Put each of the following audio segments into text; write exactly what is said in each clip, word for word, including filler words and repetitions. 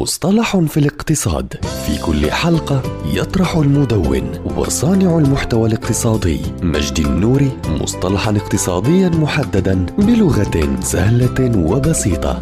مصطلح في الاقتصاد. في كل حلقة يطرح المدون وصانع المحتوى الاقتصادي مجدي النوري مصطلحا اقتصاديا محددا بلغة سهلة وبسيطة.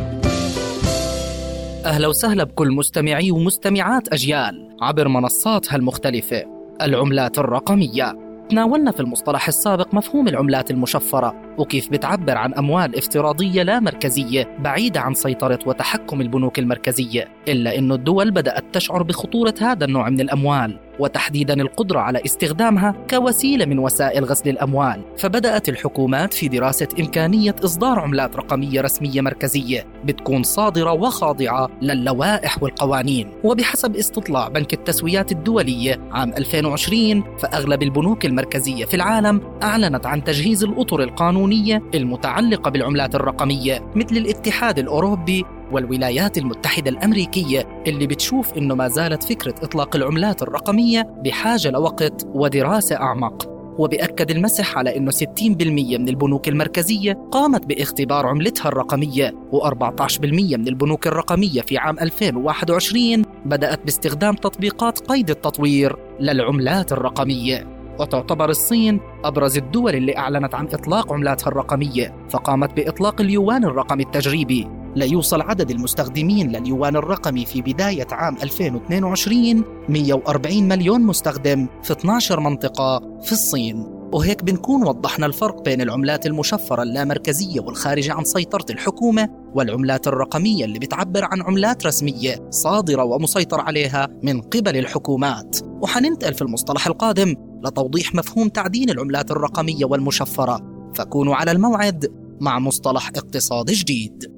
أهلا وسهلا بكل مستمعي ومستمعات أجيال عبر منصاتها المختلفة. العملات الرقمية. تناولنا في المصطلح السابق مفهوم العملات المشفرة وكيف بتعبر عن أموال افتراضية لا مركزية بعيدة عن سيطرة وتحكم البنوك المركزية، إلا أن الدول بدأت تشعر بخطورة هذا النوع من الأموال، وتحديداً القدرة على استخدامها كوسيلة من وسائل غسل الأموال. فبدأت الحكومات في دراسة إمكانية إصدار عملات رقمية رسمية مركزية بتكون صادرة وخاضعة للوائح والقوانين. وبحسب استطلاع بنك التسويات الدولية عام ألفين وعشرين، فأغلب البنوك المركزية في العالم أعلنت عن تجهيز الأطر القانونية المتعلقة بالعملات الرقمية، مثل الاتحاد الأوروبي والولايات المتحدة الأمريكية، اللي بتشوف إنه ما زالت فكرة إطلاق العملات الرقمية بحاجة لوقت ودراسة أعمق. وبأكد المسح على إنه ستين بالمئة من البنوك المركزية قامت باختبار عملتها الرقمية، وأربعة عشر بالمئة من البنوك الرقمية في عام ألفين وواحد وعشرين بدأت باستخدام تطبيقات قيد التطوير للعملات الرقمية. وتعتبر الصين أبرز الدول اللي أعلنت عن إطلاق عملاتها الرقمية، فقامت بإطلاق اليوان الرقمي التجريبي ليوصل عدد المستخدمين لليوان الرقمي في بداية عام ألفين واثنين وعشرين مئة وأربعين مليون مستخدم في اثنتي عشرة منطقة في الصين. وهيك بنكون وضحنا الفرق بين العملات المشفرة اللامركزية والخارجة عن سيطرة الحكومة، والعملات الرقمية اللي بتعبر عن عملات رسمية صادرة ومسيطر عليها من قبل الحكومات. وحننتقل في المصطلح القادم لتوضيح مفهوم تعدين العملات الرقمية والمشفرة، فكونوا على الموعد مع مصطلح اقتصادي جديد.